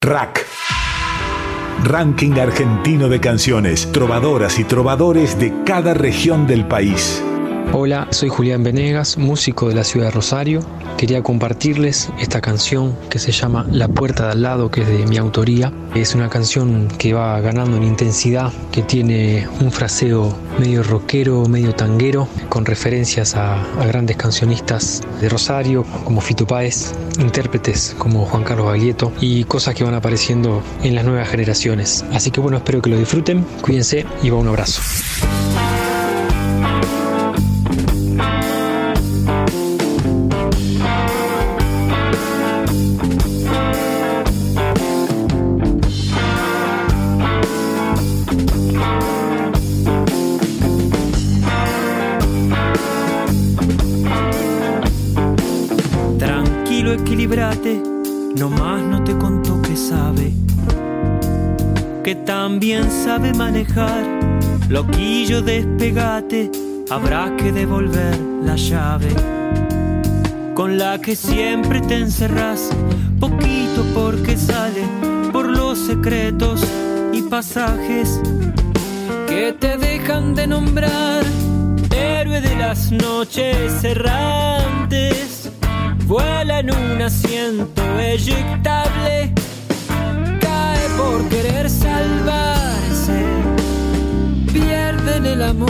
RAC. Ranking argentino de canciones, trovadoras y trovadores de cada región del país. Hola, soy Julián Venegas, músico de la ciudad de Rosario. Quería compartirles esta canción que se llama La Puerta de Al Lado, que es de mi autoría. Es una canción que va ganando en intensidad, que tiene un fraseo medio rockero, medio tanguero, con referencias a grandes cancionistas de Rosario, como Fito Páez, intérpretes como Juan Carlos Baglietto y cosas que van apareciendo en las nuevas generaciones. Así que bueno, espero que lo disfruten, cuídense y va un abrazo. Equilibrate, nomás no te contó que sabe, que también sabe manejar. Loquillo, despegate, habrá que devolver la llave con la que siempre te encerrás, poquito porque sale por los secretos y pasajes que te dejan de nombrar. Héroe de las noches errantes, vuela en un asiento eyectable, cae por querer salvarse, pierde en el amor.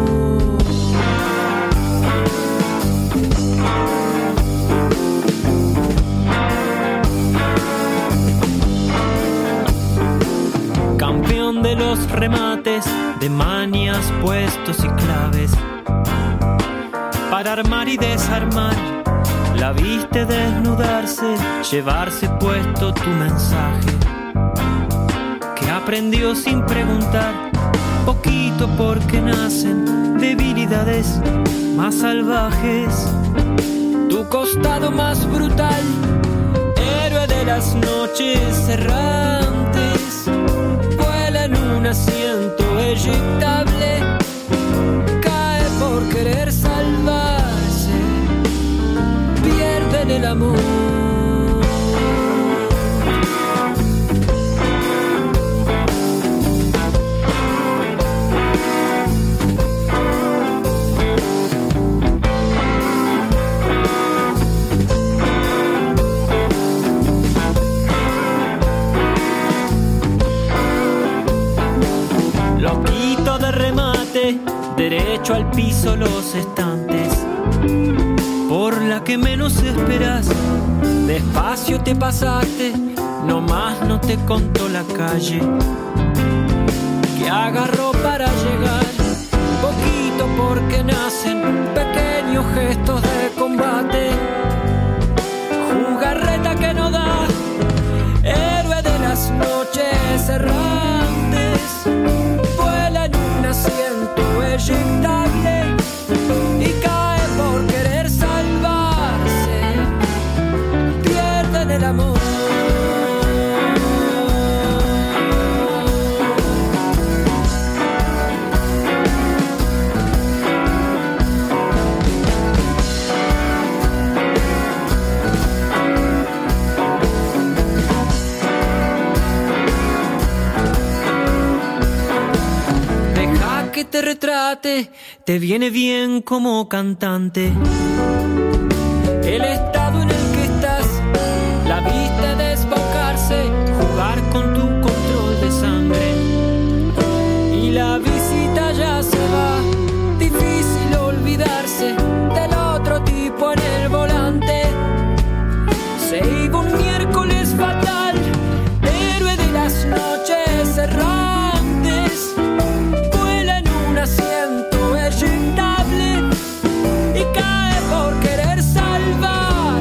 Campeón de los remates, de manias, puestos y claves, para armar y desarmar. La viste desnudarse, llevarse puesto tu mensaje, que aprendió sin preguntar, poquito porque nacen debilidades más salvajes. Tu costado más brutal, héroe de las noches errantes, vuela en un asiento eyectable, cae por querer salvarse, pierde en el amor. Loquito de remate, derecho al piso los estantes, por la que menos esperas, despacio te pasaste, nomás no te contó la calle que agarró para llegar, poquito porque nacen pequeños gestos de combate, jugarreta que no da, héroe de las noches errantes, vuela en un asiento eyectable y cae por querer salvarse, pierde en el amor. Deja que te retrate, te viene bien como cantante, el estado en el que estás, la vista desbocarse, jugar con tu control de sangre, y la visita ya se va, difícil olvidarse del otro tipo en el volante. Se iba un miércoles fatal, héroe de las noches errantes, vuela en un asiento eyectable y cae por querer salvar.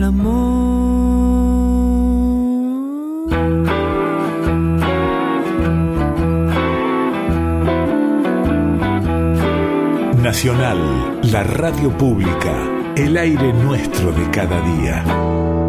amor. Nacional, la radio pública, el aire nuestro de cada día.